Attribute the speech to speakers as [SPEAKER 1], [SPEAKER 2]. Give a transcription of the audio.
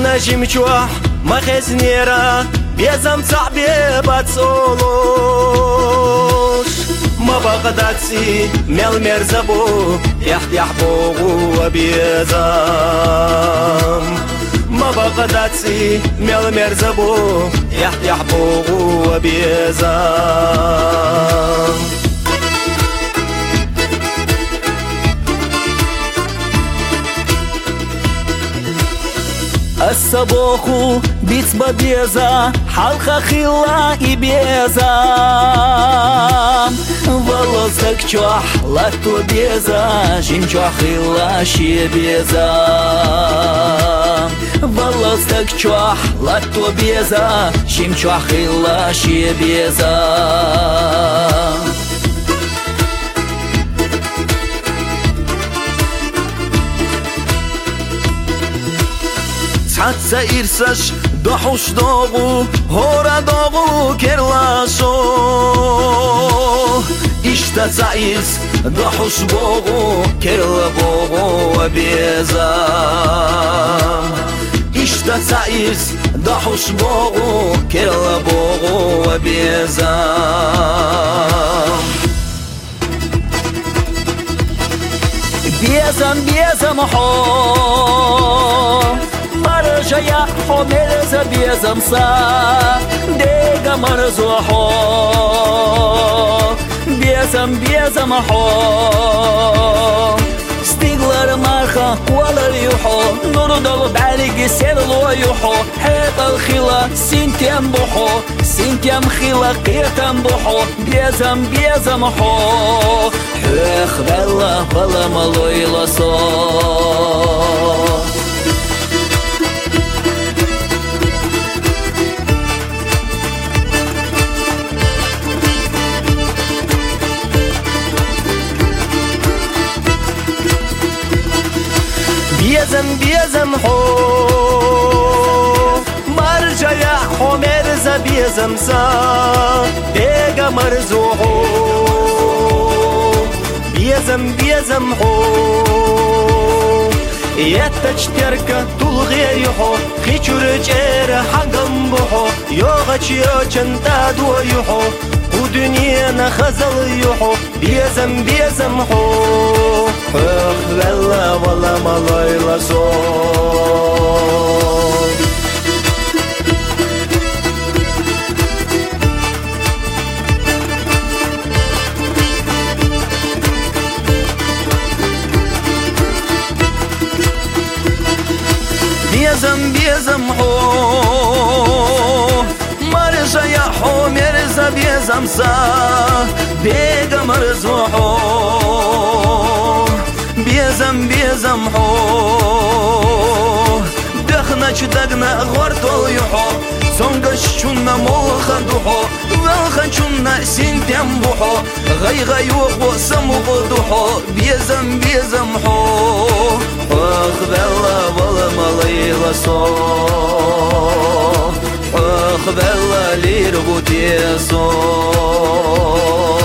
[SPEAKER 1] نجم جوح ما خزنيرا بيزم صعبي بتصولوش ما بقداتي ميل مرزبو يحبوغو وبيزم ما بقداتي ميل مرزبو يحبوغو وبيزم الصباخو بيت ببيزا حلقة خلا إبيزا والله زكجوح لاتو بيزا جنجوح خلا شي بيزا والله زكجوح لاتو بيزا جنجوح خلا شي بيزا حتى إرساش دحوش داغو هورا داغو كرلاشو إشتا تعيس دحوش باغو كرلا باغو وبيزام إشتا تعيس دحوش باغو كرلا باغو وبيزام بيزم حو مرجع حمرز بيزم سا ديغا مرزوحو بيزم حو ستيغلر مارخا ولا ريوحو نور دلو بعليق سيرلو يوحو حيط الخلا سنتيم بوحو سنتيم خلا قيتم بوحو بيزم حو حيخ بلا مالو يلاسو بيزم حو مرجع حو مرزا بيزم سا ديغا مرزوحو بيزم حو يتج تركا تلغي يحو خيشور جير حقم بحو يوغج يوچن تادو يحو ودنيا نخزل يحو بيزم حو اخ والله ما لا صوت بيزم حو مرجع حو مرزا بيزم سا ديغا مرزوحو بيزم حو دخنا دغنا غورتو يحو سونغش شونا مولخن دوحو والخن شونا سنتم بوحو غي وخو سمو دوحو بيزم حو اخ والله ماليلا صو اخ والله ليربوتي صو